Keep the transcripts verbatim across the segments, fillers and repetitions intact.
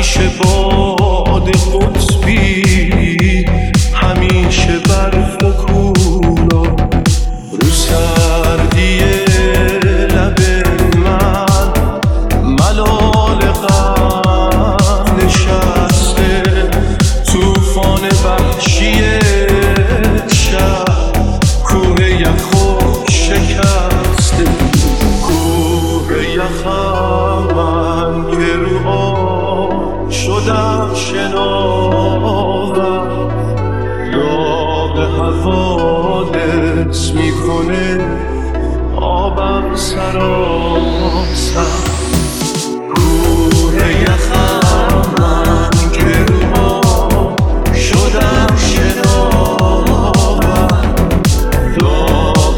همیشه باد قطبی، همیشه برف و کولا رو سردی لب من، ملال غم نشسته توفان وحشی شب، کوه یخو شکسته، کوه یخم من که رو آب شدم شناور، داغ حوادث میکنه آبم سراسر، کوه یخم من که رو آب شدم شناور، داغ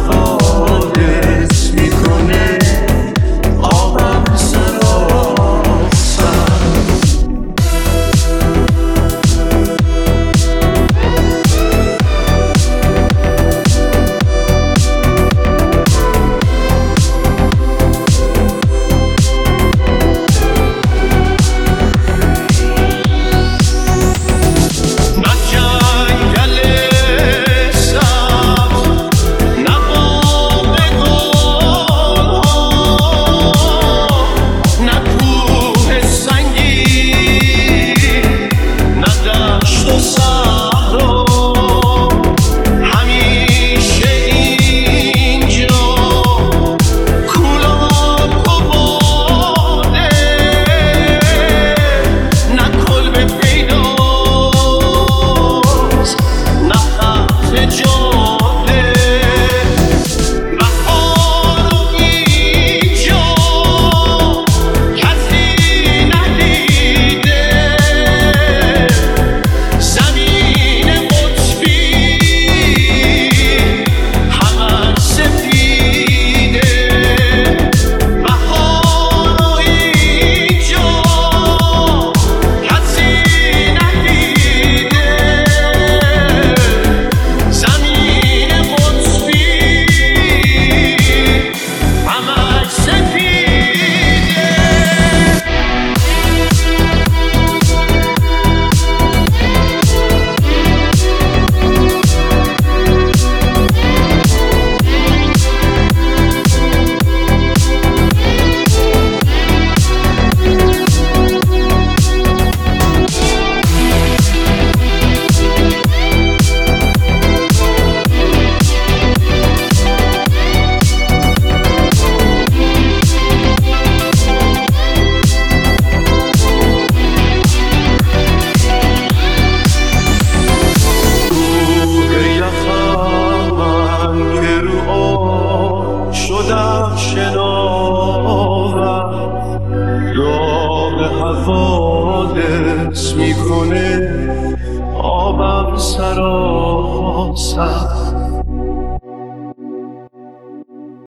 حوادث میکنه آبم سراسر. حوادث میکنه آبم سراسر.